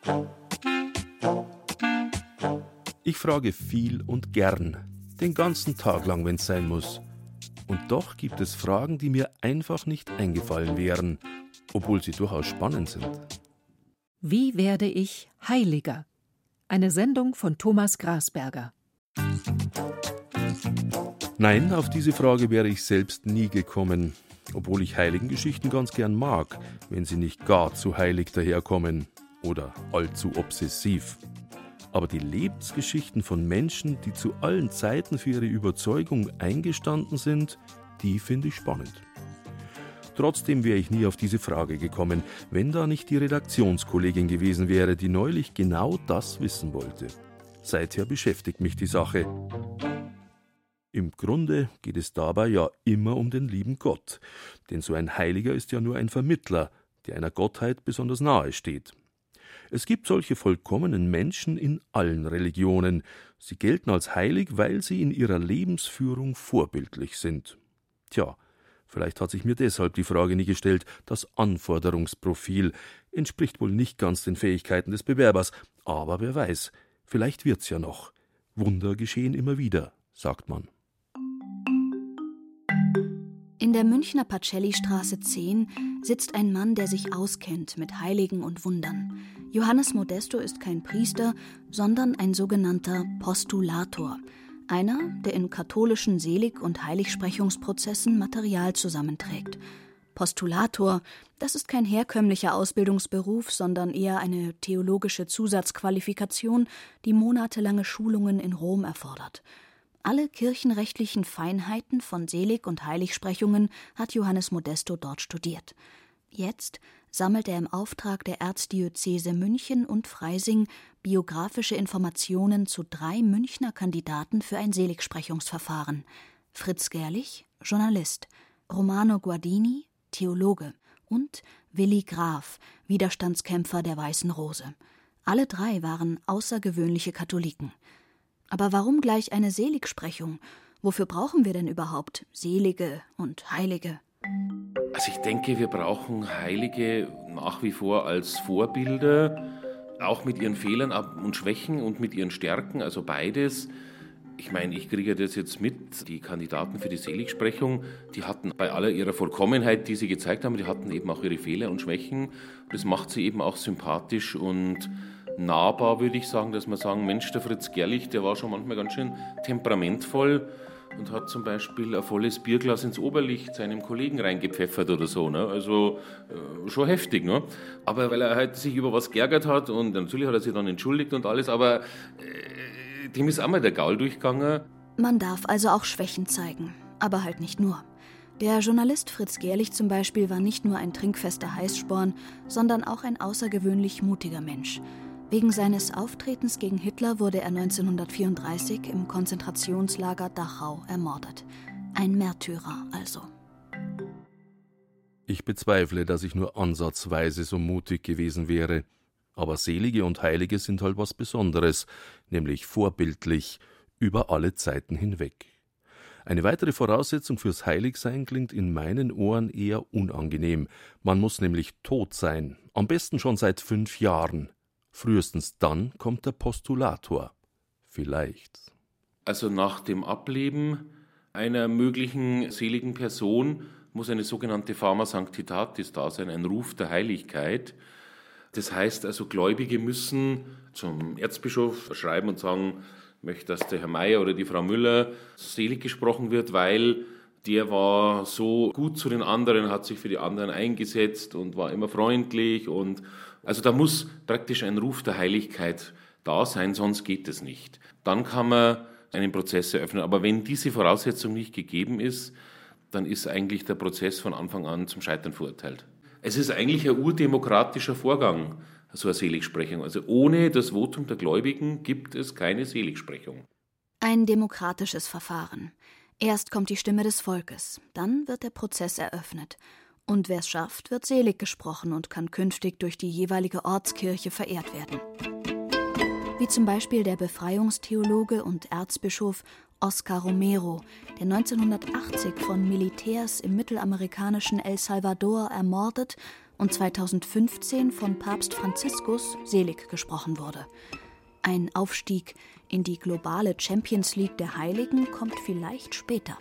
Ich frage viel und gern, den ganzen Tag lang, wenn's sein muss. Und doch gibt es Fragen, die mir einfach nicht eingefallen wären, obwohl sie durchaus spannend sind. Wie werde ich Heiliger? Eine Sendung von Thomas Grasberger. Nein, auf diese Frage wäre ich selbst nie gekommen, obwohl ich Heiligengeschichten ganz gern mag, wenn sie nicht gar zu heilig daherkommen oder allzu obsessiv. Aber die Lebensgeschichten von Menschen, die zu allen Zeiten für ihre Überzeugung eingestanden sind, die finde ich spannend. Trotzdem wäre ich nie auf diese Frage gekommen, wenn da nicht die Redaktionskollegin gewesen wäre, die neulich genau das wissen wollte. Seither beschäftigt mich die Sache. Im Grunde geht es dabei ja immer um den lieben Gott, denn so ein Heiliger ist ja nur ein Vermittler, der einer Gottheit besonders nahe steht. Es gibt solche vollkommenen Menschen in allen Religionen. Sie gelten als heilig, weil sie in ihrer Lebensführung vorbildlich sind. Tja, vielleicht hat sich mir deshalb die Frage nie gestellt, das Anforderungsprofil entspricht wohl nicht ganz den Fähigkeiten des Bewerbers, aber wer weiß, vielleicht wird's ja noch. Wunder geschehen immer wieder, sagt man. In der Münchner Pacellistraße 10 sitzt ein Mann, der sich auskennt mit Heiligen und Wundern. Johannes Modesto ist kein Priester, sondern ein sogenannter Postulator. Einer, der in katholischen Selig- und Heiligsprechungsprozessen Material zusammenträgt. Postulator, das ist kein herkömmlicher Ausbildungsberuf, sondern eher eine theologische Zusatzqualifikation, die monatelange Schulungen in Rom erfordert. Alle kirchenrechtlichen Feinheiten von Selig- und Heiligsprechungen hat Johannes Modesto dort studiert. Jetzt sammelt er im Auftrag der Erzdiözese München und Freising biografische Informationen zu 3 Münchner Kandidaten für ein Seligsprechungsverfahren. Fritz Gerlich, Journalist, Romano Guardini, Theologe und Willi Graf, Widerstandskämpfer der Weißen Rose. Alle 3 waren außergewöhnliche Katholiken. Aber warum gleich eine Seligsprechung? Wofür brauchen wir denn überhaupt Selige und Heilige? Also ich denke, wir brauchen Heilige nach wie vor als Vorbilder, auch mit ihren Fehlern und Schwächen und mit ihren Stärken, also beides. Ich meine, ich kriege das jetzt mit, die Kandidaten für die Seligsprechung, die hatten bei aller ihrer Vollkommenheit, die sie gezeigt haben, die hatten eben auch ihre Fehler und Schwächen. Das macht sie eben auch sympathisch und nahbar, würde ich sagen, dass man sagen, Mensch, der Fritz Gerlich, der war schon manchmal ganz schön temperamentvoll und hat zum Beispiel ein volles Bierglas ins Oberlicht seinem Kollegen reingepfeffert oder so. Ne? Also schon heftig. Ne? Aber weil er halt sich über was geärgert hat und natürlich hat er sich dann entschuldigt und alles, aber dem ist einmal der Gaul durchgegangen. Man darf also auch Schwächen zeigen, aber halt nicht nur. Der Journalist Fritz Gerlich zum Beispiel war nicht nur ein trinkfester Heißsporn, sondern auch ein außergewöhnlich mutiger Mensch. Wegen seines Auftretens gegen Hitler wurde er 1934 im Konzentrationslager Dachau ermordet. Ein Märtyrer also. Ich bezweifle, dass ich nur ansatzweise so mutig gewesen wäre. Aber Selige und Heilige sind halt was Besonderes, nämlich vorbildlich, über alle Zeiten hinweg. Eine weitere Voraussetzung fürs Heiligsein klingt in meinen Ohren eher unangenehm. Man muss nämlich tot sein, am besten schon seit 5 Jahren. Frühestens dann kommt der Postulator. Vielleicht. Also nach dem Ableben einer möglichen seligen Person muss eine sogenannte Fama Sanctitatis da sein, ein Ruf der Heiligkeit. Das heißt also, Gläubige müssen zum Erzbischof schreiben und sagen, ich möchte, dass der Herr Meier oder die Frau Müller selig gesprochen wird, weil der war so gut zu den anderen, hat sich für die anderen eingesetzt und war immer freundlich. Und also da muss praktisch ein Ruf der Heiligkeit da sein, sonst geht es nicht. Dann kann man einen Prozess eröffnen. Aber wenn diese Voraussetzung nicht gegeben ist, dann ist eigentlich der Prozess von Anfang an zum Scheitern verurteilt. Es ist eigentlich ein urdemokratischer Vorgang, so eine Seligsprechung. Also ohne das Votum der Gläubigen gibt es keine Seligsprechung. Ein demokratisches Verfahren. Erst kommt die Stimme des Volkes, dann wird der Prozess eröffnet. Und wer es schafft, wird selig gesprochen und kann künftig durch die jeweilige Ortskirche verehrt werden. Wie zum Beispiel der Befreiungstheologe und Erzbischof Oscar Romero, der 1980 von Militärs im mittelamerikanischen El Salvador ermordet und 2015 von Papst Franziskus selig gesprochen wurde. Ein Aufstieg in die globale Champions League der Heiligen kommt vielleicht später.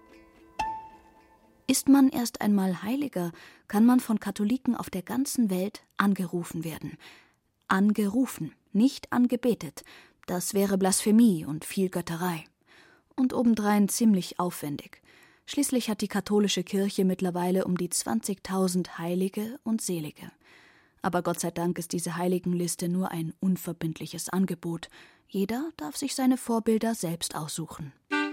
Ist man erst einmal Heiliger, kann man von Katholiken auf der ganzen Welt angerufen werden. Angerufen, nicht angebetet. Das wäre Blasphemie und viel Götterei. Und obendrein ziemlich aufwendig. Schließlich hat die katholische Kirche mittlerweile um die 20.000 Heilige und Selige. Aber Gott sei Dank ist diese Heiligenliste nur ein unverbindliches Angebot. Jeder darf sich seine Vorbilder selbst aussuchen.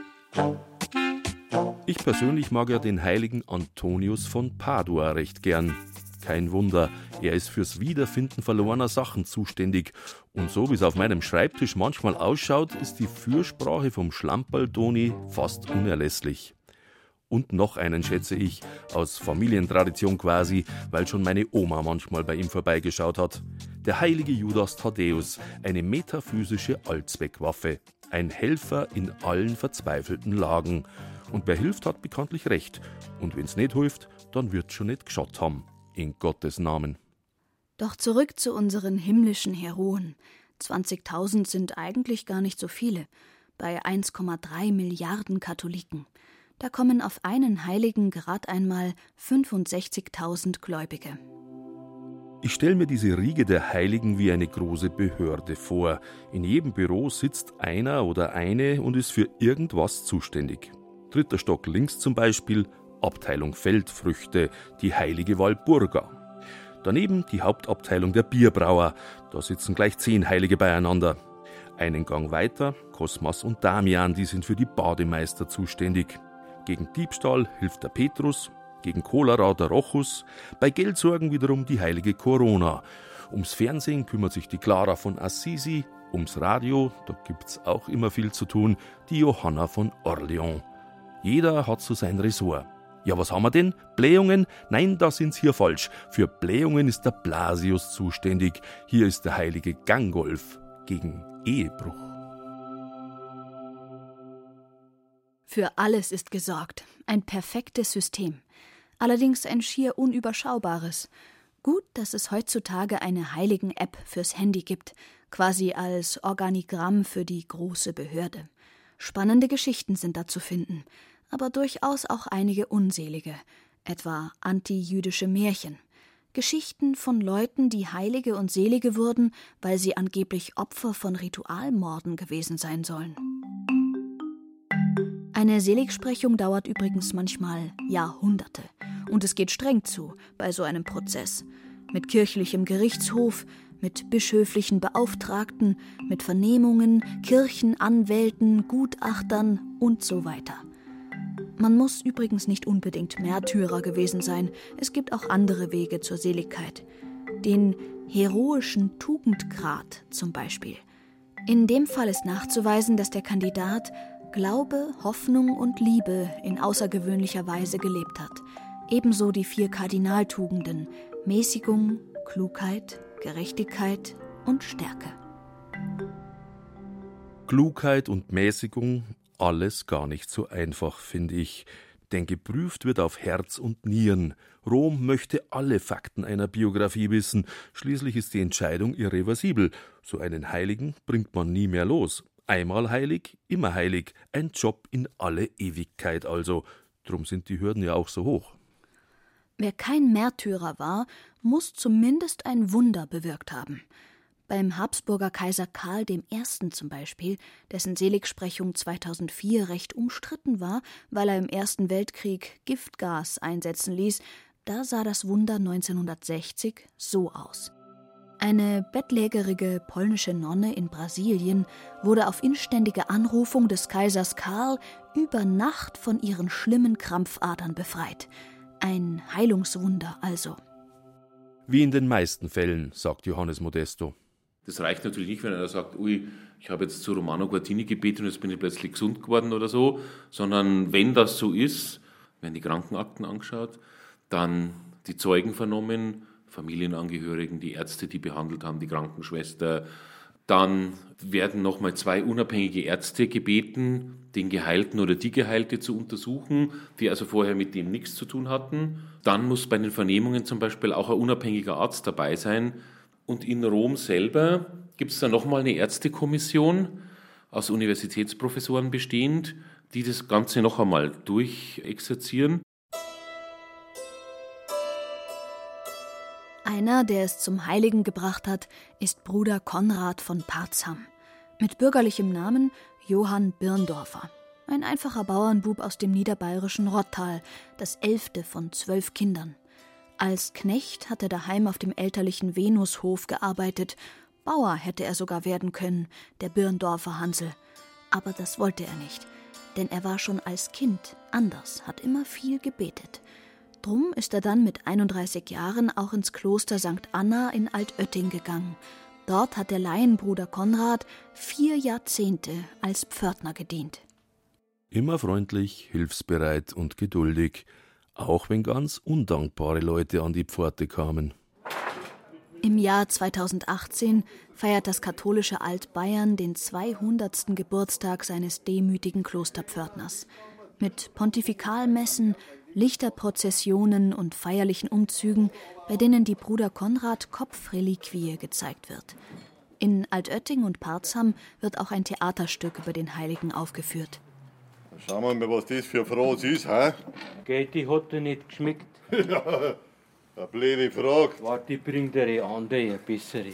Ich persönlich mag ja den heiligen Antonius von Padua recht gern. Kein Wunder, er ist fürs Wiederfinden verlorener Sachen zuständig. Und so wie es auf meinem Schreibtisch manchmal ausschaut, ist die Fürsprache vom Schlamperl-Doni fast unerlässlich. Und noch einen schätze ich, aus Familientradition quasi, weil schon meine Oma manchmal bei ihm vorbeigeschaut hat. Der heilige Judas Thaddäus, eine metaphysische Allzweckwaffe, ein Helfer in allen verzweifelten Lagen. Und wer hilft, hat bekanntlich recht. Und wenn's nicht hilft, dann wird's schon nicht geschaut haben. In Gottes Namen. Doch zurück zu unseren himmlischen Heroen. 20.000 sind eigentlich gar nicht so viele. Bei 1,3 Milliarden Katholiken. Da kommen auf einen Heiligen gerade einmal 65.000 Gläubige. Ich stelle mir diese Riege der Heiligen wie eine große Behörde vor. In jedem Büro sitzt einer oder eine und ist für irgendwas zuständig. 3. Stock links zum Beispiel, Abteilung Feldfrüchte, die heilige Walpurga. Daneben die Hauptabteilung der Bierbrauer, da sitzen gleich 10 Heilige beieinander. Einen Gang weiter, Kosmas und Damian, die sind für die Bademeister zuständig. Gegen Diebstahl hilft der Petrus, gegen Cholera der Rochus, bei Geldsorgen wiederum die heilige Corona. Ums Fernsehen kümmert sich die Clara von Assisi, ums Radio, da gibt's auch immer viel zu tun, die Johanna von Orleans. Jeder hat so sein Ressort. Ja, was haben wir denn? Blähungen? Nein, da sind's hier falsch. Für Blähungen ist der Blasius zuständig. Hier ist der heilige Gangolf gegen Ehebruch. Für alles ist gesorgt. Ein perfektes System. Allerdings ein schier unüberschaubares. Gut, dass es heutzutage eine Heiligen-App fürs Handy gibt, quasi als Organigramm für die große Behörde. Spannende Geschichten sind da zu finden, aber durchaus auch einige unselige, etwa antijüdische Märchen. Geschichten von Leuten, die Heilige und Selige wurden, weil sie angeblich Opfer von Ritualmorden gewesen sein sollen. Eine Seligsprechung dauert übrigens manchmal Jahrhunderte. Und es geht streng zu bei so einem Prozess. Mit kirchlichem Gerichtshof, mit bischöflichen Beauftragten, mit Vernehmungen, Kirchenanwälten, Gutachtern und so weiter. Man muss übrigens nicht unbedingt Märtyrer gewesen sein. Es gibt auch andere Wege zur Seligkeit. Den heroischen Tugendgrad zum Beispiel. In dem Fall ist nachzuweisen, dass der Kandidat Glaube, Hoffnung und Liebe in außergewöhnlicher Weise gelebt hat. Ebenso die 4 Kardinaltugenden: Mäßigung, Klugheit, Gerechtigkeit und Stärke. Klugheit und Mäßigung, alles gar nicht so einfach, finde ich. Denn geprüft wird auf Herz und Nieren. Rom möchte alle Fakten einer Biografie wissen. Schließlich ist die Entscheidung irreversibel. So einen Heiligen bringt man nie mehr los. Einmal heilig, immer heilig. Ein Job in alle Ewigkeit also. Drum sind die Hürden ja auch so hoch. Wer kein Märtyrer war, muss zumindest ein Wunder bewirkt haben. Beim Habsburger Kaiser Karl I. zum Beispiel, dessen Seligsprechung 2004 recht umstritten war, weil er im Ersten Weltkrieg Giftgas einsetzen ließ, da sah das Wunder 1960 so aus. Eine bettlägerige polnische Nonne in Brasilien wurde auf inständige Anrufung des Kaisers Karl über Nacht von ihren schlimmen Krampfadern befreit. Ein Heilungswunder also. Wie in den meisten Fällen, sagt Johannes Modesto. Das reicht natürlich nicht, wenn einer sagt, ui, ich habe jetzt zu Romano Guardini gebetet und jetzt bin ich plötzlich gesund geworden oder so, sondern wenn das so ist, werden die Krankenakten angeschaut, dann die Zeugen vernommen, Familienangehörigen, die Ärzte, die behandelt haben, die Krankenschwester, Dann werden nochmal 2 unabhängige Ärzte gebeten, den Geheilten oder die Geheilte zu untersuchen, die also vorher mit dem nichts zu tun hatten. Dann muss bei den Vernehmungen zum Beispiel auch ein unabhängiger Arzt dabei sein. Und in Rom selber gibt es dann nochmal eine Ärztekommission aus Universitätsprofessoren bestehend, die das Ganze noch einmal durchexerzieren. Einer, der es zum Heiligen gebracht hat, ist Bruder Konrad von Parzham. Mit bürgerlichem Namen Johann Birndorfer. Ein einfacher Bauernbub aus dem niederbayerischen Rottal, das 11. von 12 Kindern. Als Knecht hat er daheim auf dem elterlichen Venushof gearbeitet. Bauer hätte er sogar werden können, der Birndorfer Hansel. Aber das wollte er nicht, denn er war schon als Kind anders, hat immer viel gebetet. Drum ist er dann mit 31 Jahren auch ins Kloster St. Anna in Altötting gegangen. Dort hat der Laienbruder Konrad 4 Jahrzehnte als Pförtner gedient. Immer freundlich, hilfsbereit und geduldig, auch wenn ganz undankbare Leute an die Pforte kamen. Im Jahr 2018 feiert das katholische Altbayern den 200. Geburtstag seines demütigen Klosterpförtners. Mit Pontifikalmessen, Lichterprozessionen und feierlichen Umzügen, bei denen die Bruder Konrad Kopfreliquie gezeigt wird. In Altötting und Parzham wird auch ein Theaterstück über den Heiligen aufgeführt. Schauen wir mal, was das für eine Phrase ist, hä? Geht, die hat dir nicht geschmeckt. Ja, eine blöde Frage. Warte, ich bring dir eine andere, eine bessere.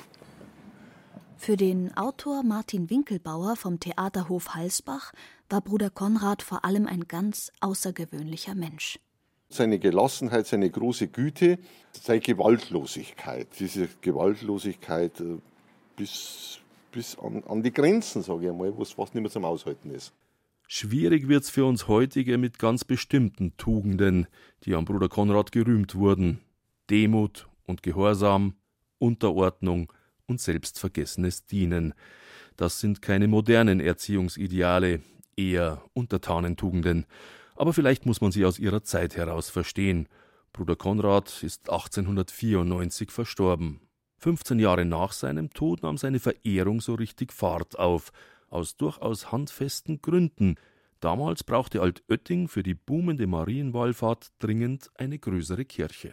Für den Autor Martin Winkelbauer vom Theaterhof Halsbach war Bruder Konrad vor allem ein ganz außergewöhnlicher Mensch. Seine Gelassenheit, seine große Güte, seine Gewaltlosigkeit. Diese Gewaltlosigkeit bis an die Grenzen, sage ich einmal, was fast nicht mehr zum Aushalten ist. Schwierig wird's für uns heutige mit ganz bestimmten Tugenden, die am Bruder Konrad gerühmt wurden. Demut und Gehorsam, Unterordnung und selbstvergessenes Dienen. Das sind keine modernen Erziehungsideale, eher Untertanentugenden. Aber vielleicht muss man sie aus ihrer Zeit heraus verstehen. Bruder Konrad ist 1894 verstorben. 15 Jahre nach seinem Tod nahm seine Verehrung so richtig Fahrt auf, aus durchaus handfesten Gründen. Damals brauchte Altötting für die boomende Marienwallfahrt dringend eine größere Kirche.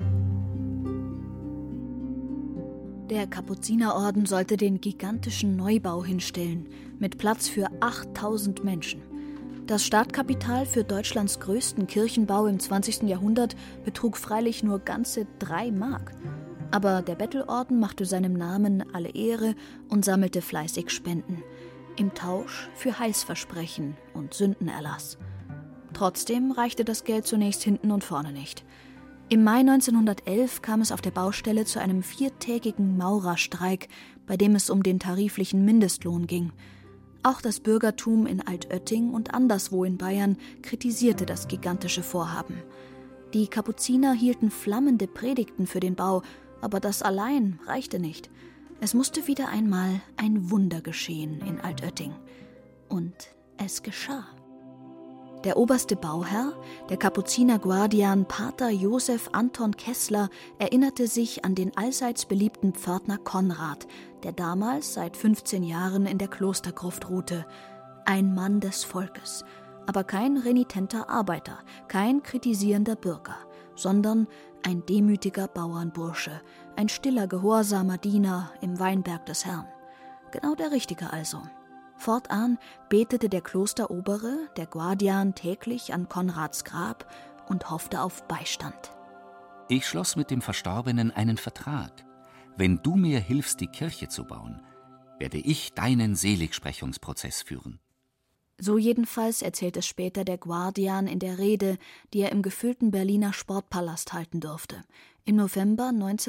Der Kapuzinerorden sollte den gigantischen Neubau hinstellen, mit Platz für 8000 Menschen. Das Startkapital für Deutschlands größten Kirchenbau im 20. Jahrhundert betrug freilich nur ganze 3 Mark. Aber der Bettelorden machte seinem Namen alle Ehre und sammelte fleißig Spenden. Im Tausch für Heilsversprechen und Sündenerlass. Trotzdem reichte das Geld zunächst hinten und vorne nicht. Im Mai 1911 kam es auf der Baustelle zu einem 4-tägigen Maurerstreik, bei dem es um den tariflichen Mindestlohn ging. Auch das Bürgertum in Altötting und anderswo in Bayern kritisierte das gigantische Vorhaben. Die Kapuziner hielten flammende Predigten für den Bau, aber das allein reichte nicht. Es musste wieder einmal ein Wunder geschehen in Altötting. Und es geschah. Der oberste Bauherr, der Kapuzinerguardian Pater Josef Anton Kessler, erinnerte sich an den allseits beliebten Pförtner Konrad, der damals seit 15 Jahren in der Klostergruft ruhte. Ein Mann des Volkes, aber kein renitenter Arbeiter, kein kritisierender Bürger, sondern ein demütiger Bauernbursche, ein stiller, gehorsamer Diener im Weinberg des Herrn. Genau der Richtige also. Fortan betete der Klosterobere, der Guardian, täglich an Konrads Grab und hoffte auf Beistand. Ich schloss mit dem Verstorbenen einen Vertrag. Wenn du mir hilfst, die Kirche zu bauen, werde ich deinen Seligsprechungsprozess führen. So jedenfalls erzählt es später der Guardian in der Rede, die er im gefüllten Berliner Sportpalast halten durfte, im November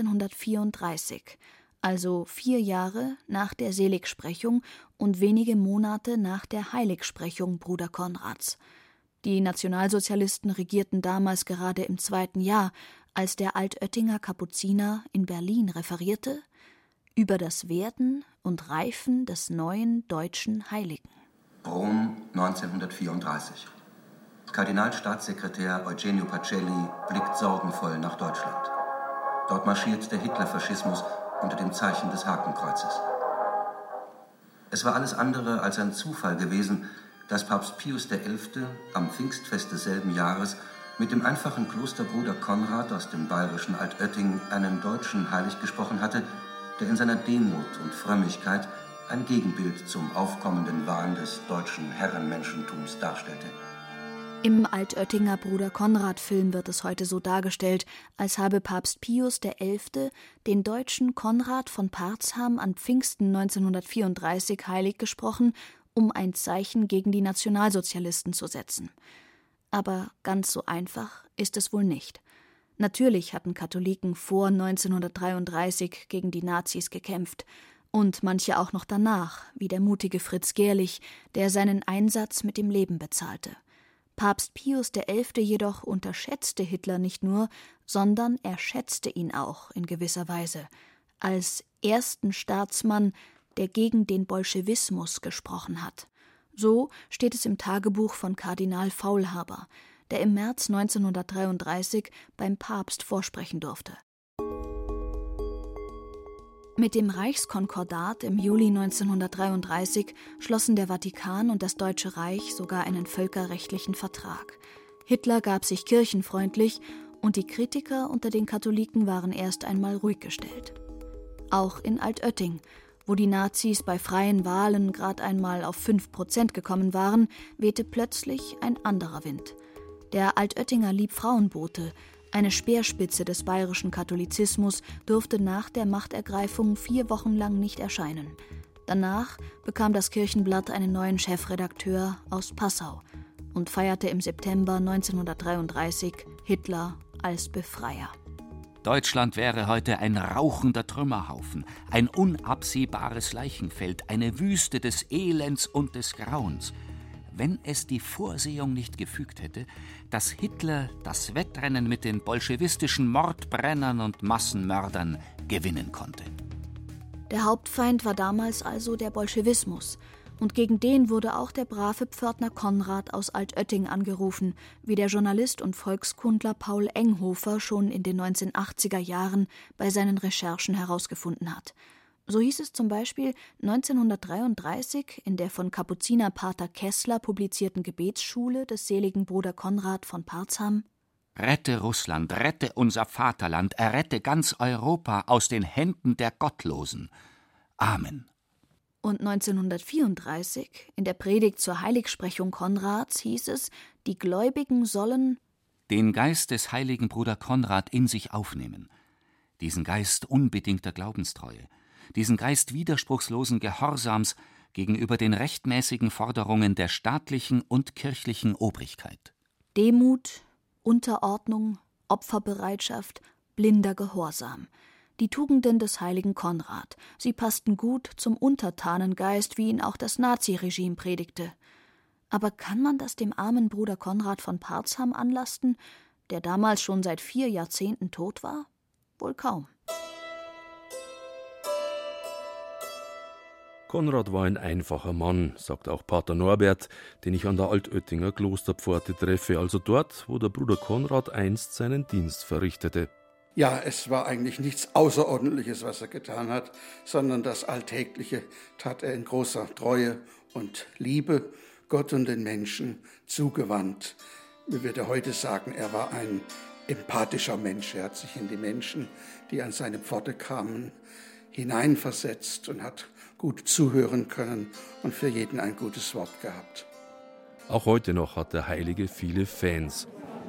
1934, also 4 Jahre nach der Seligsprechung und wenige Monate nach der Heiligsprechung Bruder Konrads. Die Nationalsozialisten regierten damals gerade im 2. Jahr, als der Altöttinger Kapuziner in Berlin referierte über das Werden und Reifen des neuen deutschen Heiligen. Rom 1934. Kardinalstaatssekretär Eugenio Pacelli blickt sorgenvoll nach Deutschland. Dort marschiert der Hitlerfaschismus unter dem Zeichen des Hakenkreuzes. Es war alles andere als ein Zufall gewesen, dass Papst Pius XI. Am Pfingstfest desselben Jahres mit dem einfachen Klosterbruder Konrad aus dem bayerischen Altötting einen Deutschen heilig gesprochen hatte, der in seiner Demut und Frömmigkeit ein Gegenbild zum aufkommenden Wahn des deutschen Herrenmenschentums darstellte. Im Altöttinger Bruder Konrad-Film wird es heute so dargestellt, als habe Papst Pius XI. Den Deutschen Konrad von Parzham an Pfingsten 1934 heilig gesprochen, um ein Zeichen gegen die Nationalsozialisten zu setzen. Aber ganz so einfach ist es wohl nicht. Natürlich hatten Katholiken vor 1933 gegen die Nazis gekämpft. Und manche auch noch danach, wie der mutige Fritz Gerlich, der seinen Einsatz mit dem Leben bezahlte. Papst Pius XI. Jedoch unterschätzte Hitler nicht nur, sondern er schätzte ihn auch in gewisser Weise, als ersten Staatsmann, der gegen den Bolschewismus gesprochen hat. So steht es im Tagebuch von Kardinal Faulhaber, der im März 1933 beim Papst vorsprechen durfte. Mit dem Reichskonkordat im Juli 1933 schlossen der Vatikan und das Deutsche Reich sogar einen völkerrechtlichen Vertrag. Hitler gab sich kirchenfreundlich und die Kritiker unter den Katholiken waren erst einmal ruhig gestellt. Auch in Altötting, wo die Nazis bei freien Wahlen gerade einmal auf 5% gekommen waren, wehte plötzlich ein anderer Wind. Der Altöttinger Liebfrauenbote, eine Speerspitze des bayerischen Katholizismus, durfte nach der Machtergreifung 4 Wochen lang nicht erscheinen. Danach bekam das Kirchenblatt einen neuen Chefredakteur aus Passau und feierte im September 1933 Hitler als Befreier. Deutschland wäre heute ein rauchender Trümmerhaufen, ein unabsehbares Leichenfeld, eine Wüste des Elends und des Grauens, wenn es die Vorsehung nicht gefügt hätte, dass Hitler das Wettrennen mit den bolschewistischen Mordbrennern und Massenmördern gewinnen konnte. Der Hauptfeind war damals also der Bolschewismus. Und gegen den wurde auch der brave Pförtner Konrad aus Altötting angerufen, wie der Journalist und Volkskundler Paul Enghofer schon in den 1980er Jahren bei seinen Recherchen herausgefunden hat. So hieß es zum Beispiel 1933 in der von Kapuzinerpater Kessler publizierten Gebetsschule des seligen Bruder Konrad von Parzham: Rette Russland, rette unser Vaterland, errette ganz Europa aus den Händen der Gottlosen. Amen. Und 1934 in der Predigt zur Heiligsprechung Konrads hieß es, die Gläubigen sollen den Geist des heiligen Bruder Konrad in sich aufnehmen, diesen Geist unbedingter Glaubenstreue, diesen Geist widerspruchslosen Gehorsams gegenüber den rechtmäßigen Forderungen der staatlichen und kirchlichen Obrigkeit. Demut, Unterordnung, Opferbereitschaft, blinder Gehorsam. Die Tugenden des heiligen Konrad. Sie passten gut zum Untertanengeist, wie ihn auch das Naziregime predigte. Aber kann man das dem armen Bruder Konrad von Parzham anlasten, der damals schon seit 4 Jahrzehnten tot war? Wohl kaum. Konrad war ein einfacher Mann, sagt auch Pater Norbert, den ich an der Altöttinger Klosterpforte treffe, also dort, wo der Bruder Konrad einst seinen Dienst verrichtete. Ja, es war eigentlich nichts Außerordentliches, was er getan hat, sondern das Alltägliche tat er in großer Treue und Liebe, Gott und den Menschen zugewandt. Wir würden heute sagen, er war ein empathischer Mensch. Er hat sich in die Menschen, die an seine Pforte kamen, hineinversetzt und hat gut zuhören können und für jeden ein gutes Wort gehabt. Auch heute noch hat der Heilige viele Fans.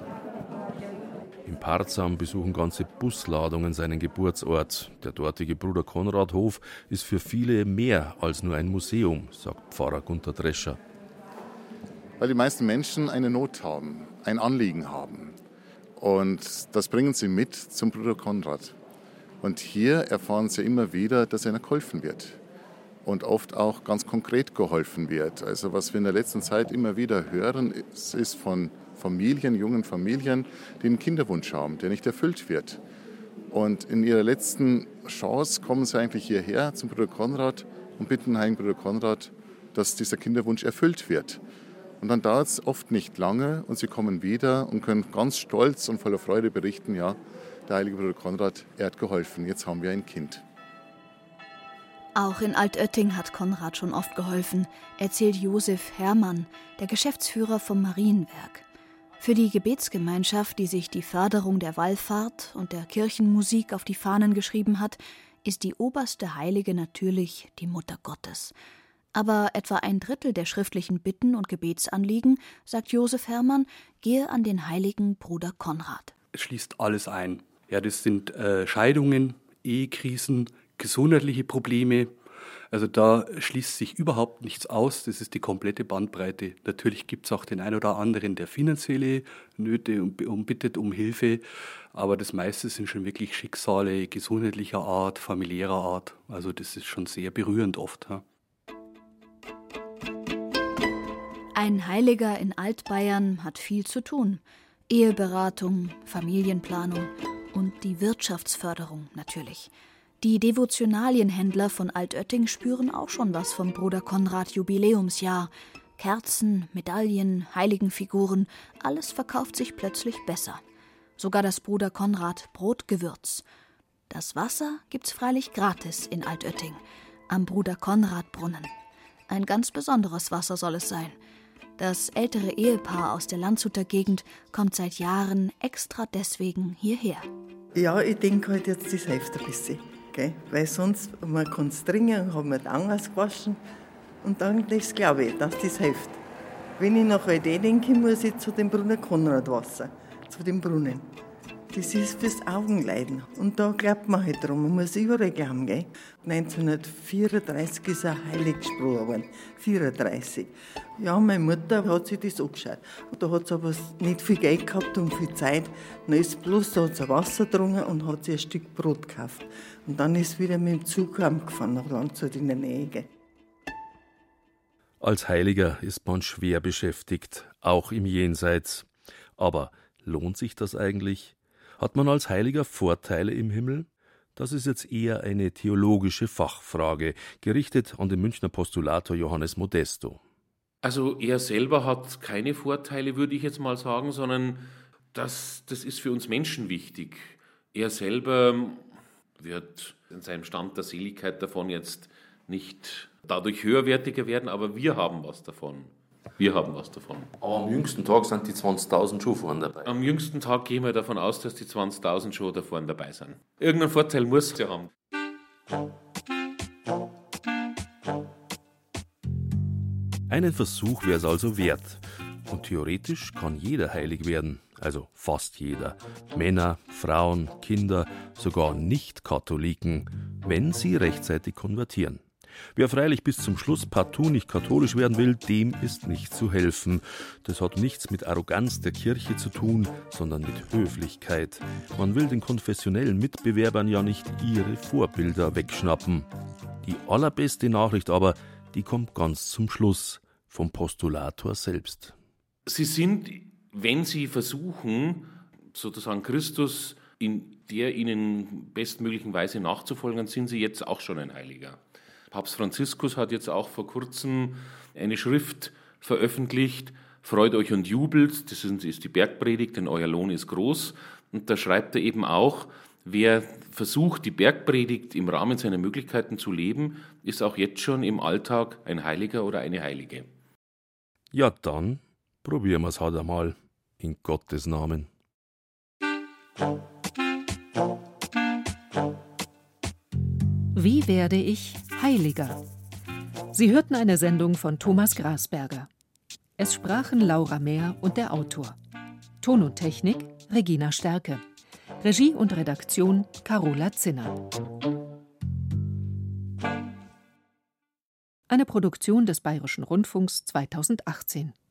In Parzham besuchen ganze Busladungen seinen Geburtsort. Der dortige Bruder Konrad-Hof ist für viele mehr als nur ein Museum, sagt Pfarrer Gunter Drescher. Weil die meisten Menschen eine Not haben, ein Anliegen haben. Und das bringen sie mit zum Bruder Konrad. Und hier erfahren sie immer wieder, dass ihnen geholfen wird. Und oft auch ganz konkret geholfen wird. Also was wir in der letzten Zeit immer wieder hören, ist von Familien, jungen Familien, die einen Kinderwunsch haben, der nicht erfüllt wird. Und in ihrer letzten Chance kommen sie eigentlich hierher zum Bruder Konrad und bitten den heiligen Bruder Konrad, dass dieser Kinderwunsch erfüllt wird. Und dann dauert es oft nicht lange und sie kommen wieder und können ganz stolz und voller Freude berichten, ja, der heilige Bruder Konrad, er hat geholfen, jetzt haben wir ein Kind. Auch in Altötting hat Konrad schon oft geholfen, erzählt Josef Herrmann, der Geschäftsführer vom Marienwerk. Für die Gebetsgemeinschaft, die sich die Förderung der Wallfahrt und der Kirchenmusik auf die Fahnen geschrieben hat, ist die oberste Heilige natürlich die Mutter Gottes. Aber etwa 1/3 der schriftlichen Bitten und Gebetsanliegen, sagt Josef Herrmann, gehe an den heiligen Bruder Konrad. Es schließt alles ein. Ja, das sind Scheidungen, Ehekrisen, gesundheitliche Probleme. Also da schließt sich überhaupt nichts aus. Das ist die komplette Bandbreite. Natürlich gibt es auch den einen oder anderen, der finanzielle Nöte und bittet um Hilfe. Aber das meiste sind schon wirklich Schicksale gesundheitlicher Art, familiärer Art. Also das ist schon sehr berührend oft. Ja. Ein Heiliger in Altbayern hat viel zu tun. Eheberatung, Familienplanung und die Wirtschaftsförderung natürlich. Die Devotionalienhändler von Altötting spüren auch schon was vom Bruder Konrad Jubiläumsjahr. Kerzen, Medaillen, Heiligenfiguren, alles verkauft sich plötzlich besser. Sogar das Bruder Konrad Brotgewürz. Das Wasser gibt's freilich gratis in Altötting, am Bruder Konrad Brunnen. Ein ganz besonderes Wasser soll es sein. Das ältere Ehepaar aus der Landshuter Gegend kommt seit Jahren extra deswegen hierher. Ja, ich denke halt jetzt, das hilft ein bisschen. Gell? Weil sonst, man kann es trinken, haben wir dann ausgewaschen. Und dann, das glaube ich, dass das hilft. Wenn ich nach Weide denke, muss ich zu dem Brunnen Konrad Wasser, zu dem Brunnen. Das ist fürs Augenleiden. Und da glaubt man halt dran, man muss überall glauben. Gell? 1934 ist er heilig gesprochen worden. 34. Ja, meine Mutter hat sich das angeschaut. Da hat sie aber nicht viel Geld gehabt und viel Zeit. Dann ist bloß, da hat sie Wasser getrunken und hat sich ein Stück Brot gekauft. Und dann ist wieder mit dem Zug heimgefahren nach Landshut in der Nähe. Gell? Als Heiliger ist man schwer beschäftigt, auch im Jenseits. Aber lohnt sich das eigentlich? Hat man als Heiliger Vorteile im Himmel? Das ist jetzt eher eine theologische Fachfrage, gerichtet an den Münchner Postulator Johannes Modesto. Also er selber hat keine Vorteile, würde ich jetzt mal sagen, sondern das ist für uns Menschen wichtig. Er selber wird in seinem Stand der Seligkeit davon jetzt nicht dadurch höherwertiger werden, aber wir haben was davon. Wir haben was davon. Aber am jüngsten Tag sind die 20.000 schon vorne dabei. Am jüngsten Tag gehen wir davon aus, dass die 20.000 schon da vorne dabei sind. Irgendeinen Vorteil muss es ja haben. Einen Versuch wäre es also wert. Und theoretisch kann jeder heilig werden. Also fast jeder. Männer, Frauen, Kinder, sogar Nicht-Katholiken, wenn sie rechtzeitig konvertieren. Wer freilich bis zum Schluss partout nicht katholisch werden will, dem ist nicht zu helfen. Das hat nichts mit Arroganz der Kirche zu tun, sondern mit Höflichkeit. Man will den konfessionellen Mitbewerbern ja nicht ihre Vorbilder wegschnappen. Die allerbeste Nachricht aber, die kommt ganz zum Schluss, vom Postulator selbst. Sie sind, wenn Sie versuchen, sozusagen Christus in der Ihnen bestmöglichen Weise nachzufolgen, sind Sie jetzt auch schon ein Heiliger. Papst Franziskus hat jetzt auch vor kurzem eine Schrift veröffentlicht, Freut euch und jubelt, das ist die Bergpredigt, denn euer Lohn ist groß. Und da schreibt er eben auch, wer versucht, die Bergpredigt im Rahmen seiner Möglichkeiten zu leben, ist auch jetzt schon im Alltag ein Heiliger oder eine Heilige. Ja, dann probieren wir es halt einmal, in Gottes Namen. Wie werde ich Heiliger? Sie hörten eine Sendung von Thomas Grasberger. Es sprachen Laura Mehr und der Autor. Ton und Technik Regina Stärke. Regie und Redaktion Carola Zinner. Eine Produktion des Bayerischen Rundfunks 2018.